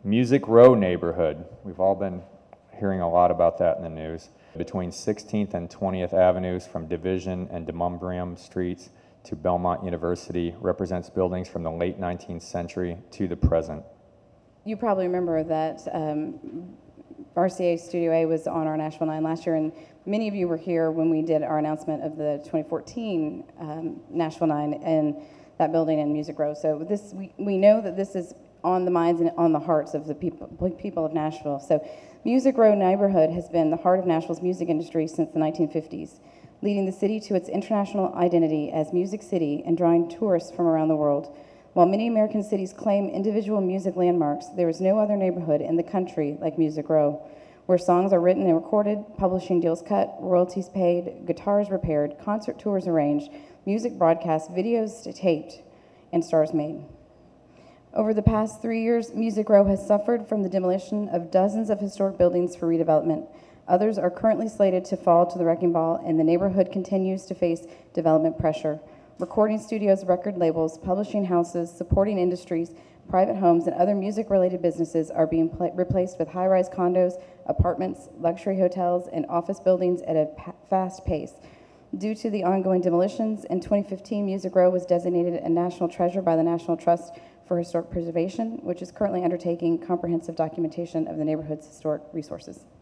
Music Row neighborhood. We've all been hearing a lot about that in the news. Between 16th and 20th Avenues from Division and Demonbreun Streets to Belmont University represents buildings from the late 19th century to the present. You probably remember that RCA Studio A was on our Nashville 9 last year, and many of you were here when we did our announcement of the 2014 Nashville 9 and that building in Music Row. So this, we know that this is on the minds and on the hearts of the people of Nashville. So Music Row neighborhood has been the heart of Nashville's music industry since the 1950s, leading the city to its international identity as Music City and drawing tourists from around the world. While many American cities claim individual music landmarks, there is no other neighborhood in the country like Music Row, where songs are written and recorded, publishing deals cut, royalties paid, guitars repaired, concert tours arranged, music broadcast, videos taped, and stars made. Over the past 3 years, Music Row has suffered from the demolition of dozens of historic buildings for redevelopment. Others are currently slated to fall to the wrecking ball, and the neighborhood continues to face development pressure. Recording studios, record labels, publishing houses, supporting industries, private homes, and other music-related businesses are being replaced with high-rise condos, apartments, luxury hotels, and office buildings at a fast pace. Due to the ongoing demolitions, in 2015, Music Row was designated a national treasure by the National Trust for Historic Preservation, which is currently undertaking comprehensive documentation of the neighborhood's historic resources.